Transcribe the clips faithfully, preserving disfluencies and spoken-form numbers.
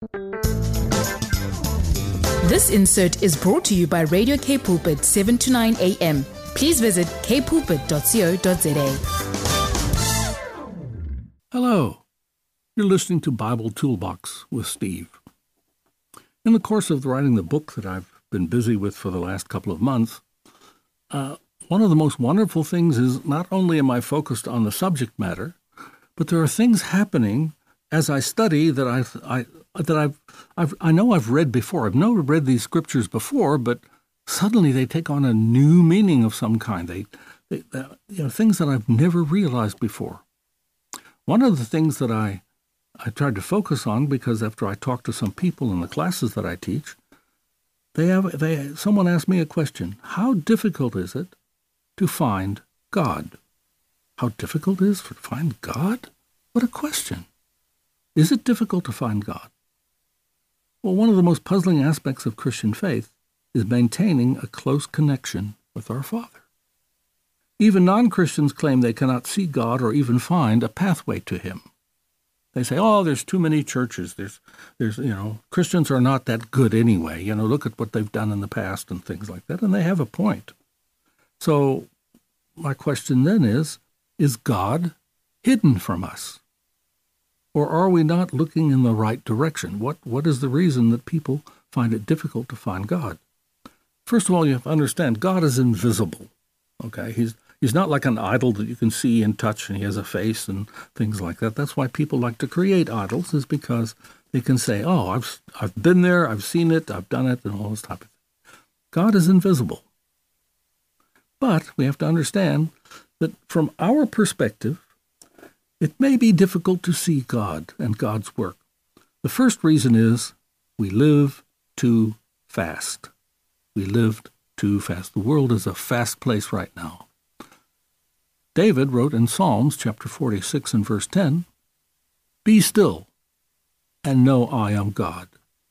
This insert is brought to you by Radio K Pulpit, seven to nine a.m. Please visit k pulpit dot co dot za. Hello. You're listening to Bible Toolbox with Steve. In the course of writing the book that I've been busy with for the last couple of months, uh, one of the most wonderful things is not only am I focused on the subject matter, but there are things happening as I study that I, I that I've, I've I know I've read before. I've never read these scriptures before, but suddenly they take on a new meaning of some kind. They, they, they you know, things that I've never realized before. One of the things that I I tried to focus on, because after I talked to some people in the classes that I teach, they have they someone asked me a question: how difficult is it to find God? How difficult it is to find God? What a question! Is it difficult to find God? Well, one of the most puzzling aspects of Christian faith is maintaining a close connection with our Father. Even non-Christians claim they cannot see God or even find a pathway to Him. They say, oh, there's too many churches. There's, there's, you know, Christians are not that good anyway. You know, look at what they've done in the past and things like that. And they have a point. So my question then is, is God hidden from us? Or are we not looking in the right direction? What What is the reason that people find it difficult to find God? First of all, you have to understand, God is invisible. Okay, He's He's not like an idol that you can see and touch, and He has a face and things like that. That's why people like to create idols, is because they can say, oh, I've I've been there, I've seen it, I've done it, and all this type of thing. God is invisible. But we have to understand that from our perspective, it may be difficult to see God and God's work. The first reason is we live too fast. We lived too fast. The world is a fast place right now. David wrote in Psalms chapter forty-six and verse ten, "Be still and know I am God.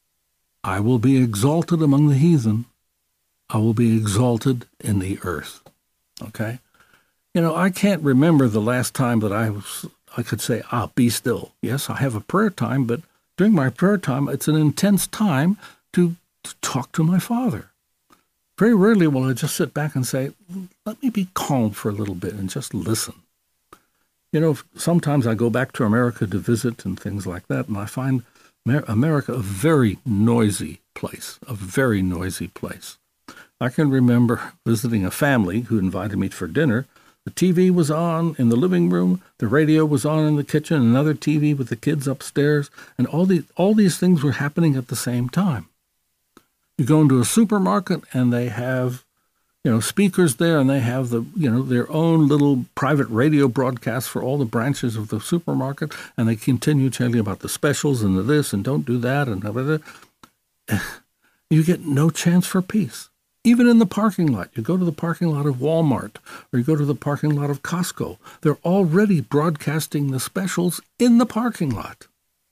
I will be exalted among the heathen. I will be exalted in the earth." Okay? You know, I can't remember the last time that I was, I could say, ah, be still. Yes, I have a prayer time, but during my prayer time, it's an intense time to, to talk to my Father. Very rarely will I just sit back and say, let me be calm for a little bit and just listen. You know, sometimes I go back to America to visit and things like that, and I find America a very noisy place, a very noisy place. I can remember visiting a family who invited me for dinner. The T V was on in the living room, the radio was on in the kitchen, another T V with the kids upstairs, and all these, all these things were happening at the same time. You go into a supermarket and they have, you know, speakers there, and they have the, you know, their own little private radio broadcasts for all the branches of the supermarket, and they continue telling you about the specials and the this and don't do that and blah, blah, blah. You get no chance for peace. Even in the parking lot, you go to the parking lot of Walmart or you go to the parking lot of Costco, they're already broadcasting the specials in the parking lot.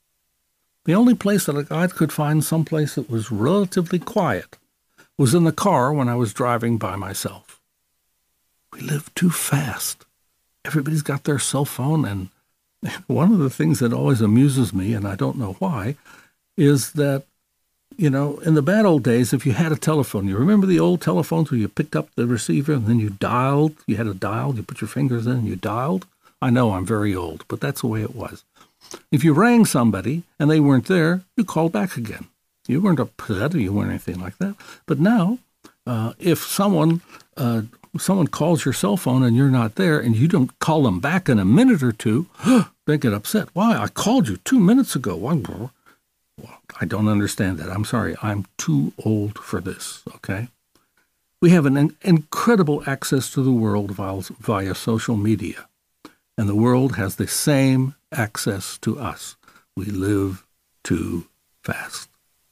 The only place that I could find someplace that was relatively quiet was in the car when I was driving by myself. We live too fast. Everybody's got their cell phone, and one of the things that always amuses me, and I don't know why, is that, you know, in the bad old days, if you had a telephone, you remember the old telephones where you picked up the receiver and then you dialed, you had a dial, you put your fingers in and you dialed? I know I'm very old, but that's the way it was. If you rang somebody and they weren't there, you called back again. You weren't upset or you weren't anything like that. But now, uh, if someone uh, someone calls your cell phone and you're not there and you don't call them back in a minute or two, they get upset. Why? I called you two minutes ago. Why? Well, I don't understand that. I'm sorry. I'm too old for this, okay? We have an in- incredible access to the world via, via social media, and the world has the same access to us. We live too fast.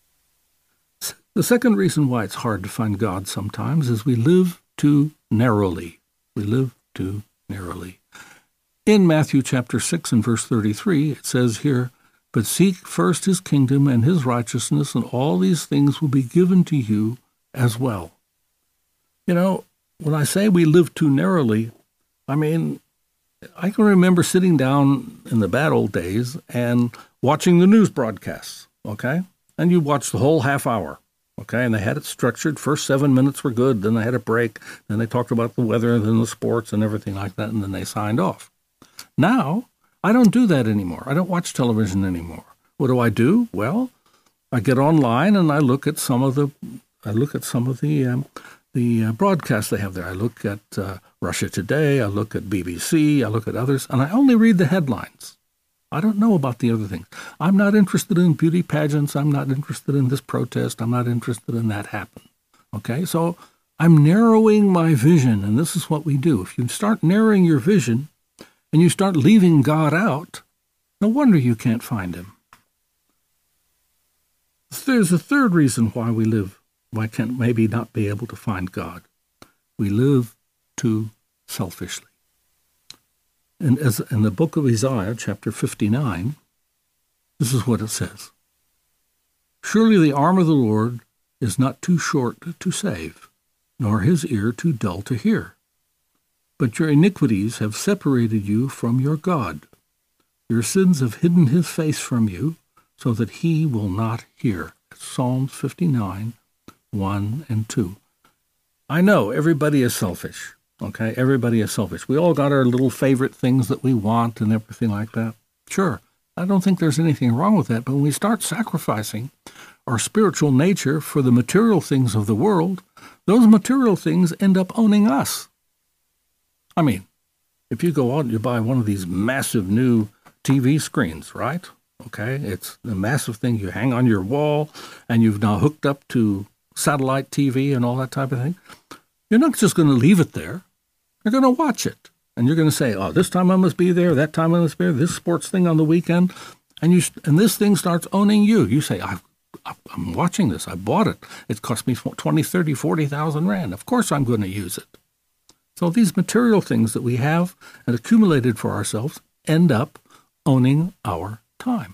The second reason why it's hard to find God sometimes is we live too narrowly. We live too narrowly. In Matthew chapter six and verse thirty-three, it says here, "But seek first His kingdom and His righteousness, and all these things will be given to you as well." You know, when I say we live too narrowly, I mean, I can remember sitting down in the bad old days and watching the news broadcasts. okay? And you watch the whole half hour, okay? And they had it structured. First seven minutes were good. Then they had a break. Then they talked about the weather and then the sports and everything like that, and then they signed off. Now, I don't do that anymore. I don't watch television anymore. What do I do? Well, I get online and I look at some of the, I look at some of the, um, the uh, broadcasts they have there. I look at uh, Russia Today. I look at B B C. I look at others, and I only read the headlines. I don't know about the other things. I'm not interested in beauty pageants. I'm not interested in this protest. I'm not interested in that happen. Okay, so I'm narrowing my vision, and this is what we do. If you start narrowing your vision and you start leaving God out, no wonder you can't find him. There's a third reason why we live, why can't maybe not be able to find God. We live too selfishly. And as in the book of Isaiah, chapter fifty-nine, this is what it says. Surely the arm of the Lord is not too short to save, nor his ear too dull to hear. But your iniquities have separated you from your God. Your sins have hidden his face from you, so that he will not hear. Psalms fifty-nine, one and two. I know everybody is selfish. Okay, everybody is selfish. We all got our little favorite things that we want and everything like that. Sure, I don't think there's anything wrong with that, but when we start sacrificing our spiritual nature for the material things of the world, those material things end up owning us. I mean, if you go out and you buy one of these massive new T V screens, right? Okay, it's a massive thing you hang on your wall, and you've now hooked up to satellite T V and all that type of thing. You're not just going to leave it there. You're going to watch it, and you're going to say, oh, this time I must be there, that time I must be there, this sports thing on the weekend, and you and this thing starts owning you. You say, I've, I'm watching this. I bought it. It cost me twenty, thirty, forty thousand rand. Of course I'm going to use it. So these material things that we have and accumulated for ourselves end up owning our time.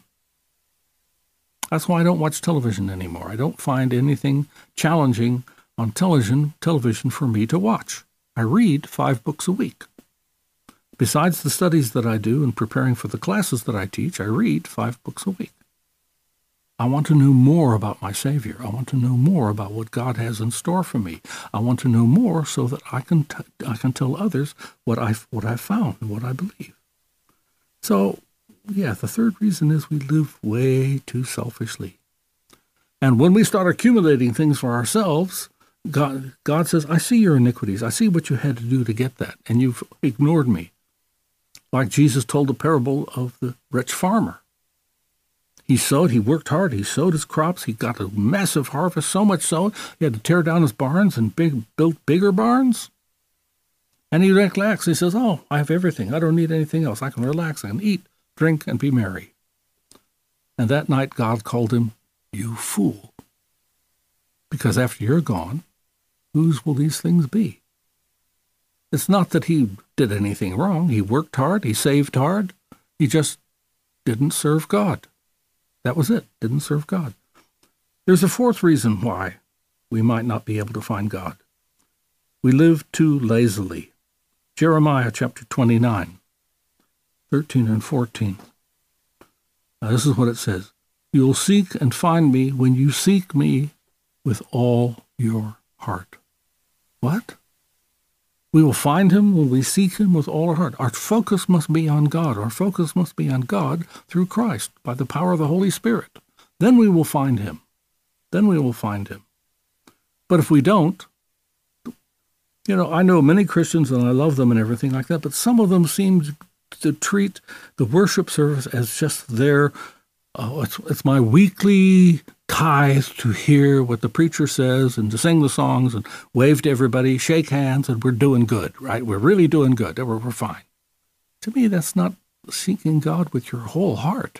That's why I don't watch television anymore. I don't find anything challenging on television, television for me to watch. I read five books a week. Besides the studies that I do in preparing for the classes that I teach, I read five books a week. I want to know more about my Savior. I want to know more about what God has in store for me. I want to know more so that I can t- I can tell others what I what I found and what I believe. So, yeah, the third reason is we live way too selfishly. And when we start accumulating things for ourselves, God, God says, I see your iniquities. I see what you had to do to get that, and you've ignored me. Like Jesus told the parable of the rich farmer. He sowed, he worked hard, he sowed his crops, he got a massive harvest, so much so he had to tear down his barns and big, build bigger barns. And he relaxed. He says, oh, I have everything. I don't need anything else. I can relax, I can eat, drink, and be merry. And that night God called him, you fool. Because after you're gone, whose will these things be? It's not that he did anything wrong. He worked hard. He saved hard. He just didn't serve God. That was it. Didn't serve God. There's a fourth reason why we might not be able to find God. We live too lazily. Jeremiah chapter twenty-nine, thirteen and fourteen. Now this is what it says. You'll seek and find me when you seek me with all your heart. What? We will find him when we seek him with all our heart. Our focus must be on God. Our focus must be on God through Christ by the power of the Holy Spirit. Then we will find him. Then we will find him. But if we don't, you know, I know many Christians and I love them and everything like that, but some of them seem to treat the worship service as just their, oh, it's, it's my weekly tithe to hear what the preacher says and to sing the songs and wave to everybody, shake hands, and we're doing good, right? We're really doing good. We're, we're fine. To me, that's not seeking God with your whole heart.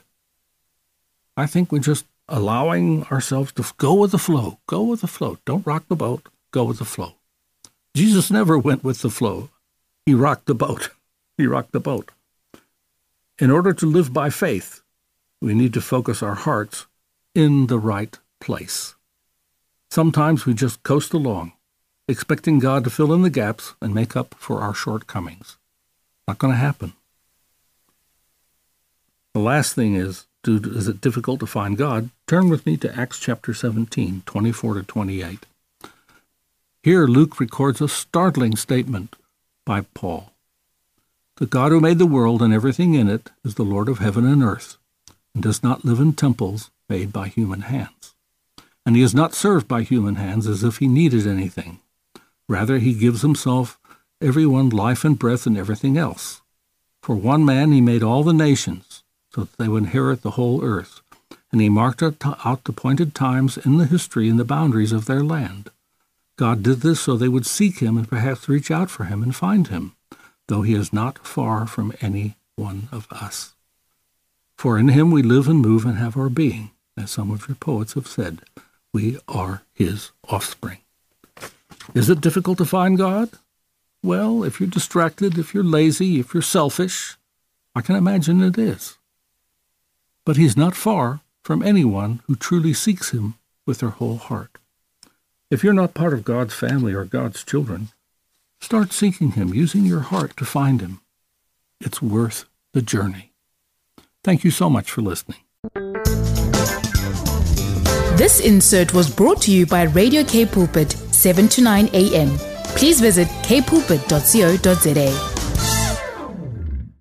I think we're just allowing ourselves to go with the flow. Go with the flow. Don't rock the boat. Go with the flow. Jesus never went with the flow. He rocked the boat. He rocked the boat. In order to live by faith, we need to focus our hearts in the right place. Sometimes we just coast along, expecting God to fill in the gaps and make up for our shortcomings. Not going to happen. The last thing is to is it difficult to find God, turn with me to Acts chapter seventeen, twenty-four to twenty-eight. Here Luke records a startling statement by Paul. The God who made the world and everything in it is the Lord of heaven and earth, and does not live in temples made by human hands. And he is not served by human hands as if he needed anything. Rather, he gives himself everyone life and breath and everything else. For one man he made all the nations, so that they would inherit the whole earth, and he marked out appointed times in the history and the boundaries of their land. God did this so they would seek him and perhaps reach out for him and find him, though he is not far from any one of us. For in him we live and move and have our being, as some of your poets have said. We are his offspring. Is it difficult to find God? Well, if you're distracted, if you're lazy, if you're selfish, I can imagine it is. But he's not far from anyone who truly seeks him with their whole heart. If you're not part of God's family or God's children, start seeking him, using your heart to find him. It's worth the journey. Thank you so much for listening. This insert was brought to you by Radio K Pulpit, seven to nine a.m. Please visit k pulpit dot co dot za.